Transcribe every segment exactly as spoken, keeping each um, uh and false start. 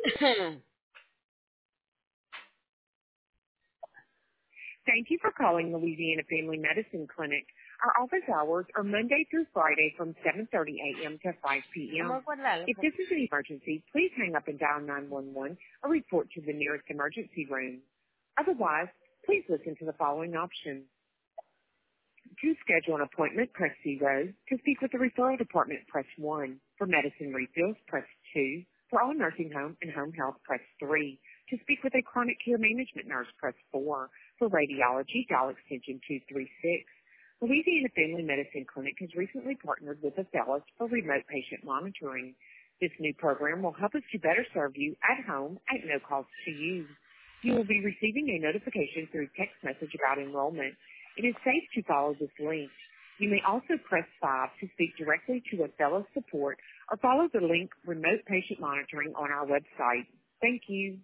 Thank you for calling Louisiana Family Medicine Clinic. Our office hours are Monday through Friday from seven thirty a.m. to five p.m. Vamos a guardarlo. If this is an emergency, please hang up and dial nine one one or report to the nearest emergency room. Otherwise, please listen to the following options. To schedule an appointment, press zero. To speak with the referral department, press one. For medicine refills, press two. For all nursing home and home health, press three. To speak with a chronic care management nurse, press four. For radiology, dial extension two three six. Louisiana Family Medicine Clinic has recently partnered with Astellas for remote patient monitoring. This new program will help us to better serve you at home at no cost to you. You will be receiving a notification through text message about enrollment. It is safe to follow this link. You may also press five to speak directly to Astellas support or follow the link Remote Patient Monitoring on our website. Thank you.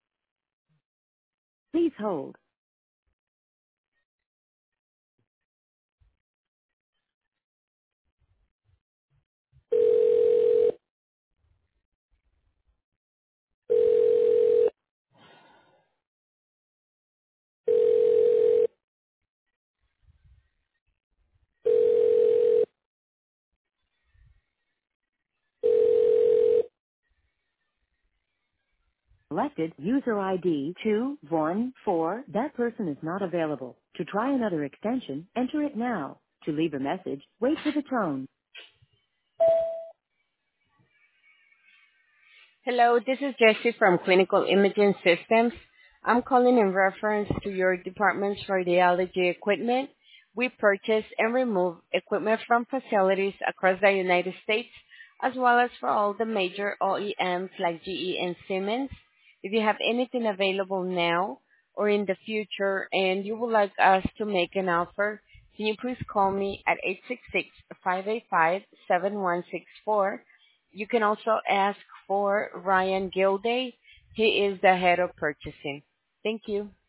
Please hold. Selected user I D two one four. That person is not available. To try another extension, enter it now. To leave a message, wait for the tone. Hello, this is Jessie from Clinical Imaging Systems. I'm calling in reference to your department's radiology equipment. We purchase and remove equipment from facilities across the United States, as well as for all the major O E Ms like G E and Siemens. If you have anything available now or in the future and you would like us to make an offer, can you please call me at eight six six, five eight five, seven one six four. You can also ask for Ryan Gilday. He is the head of purchasing. Thank you.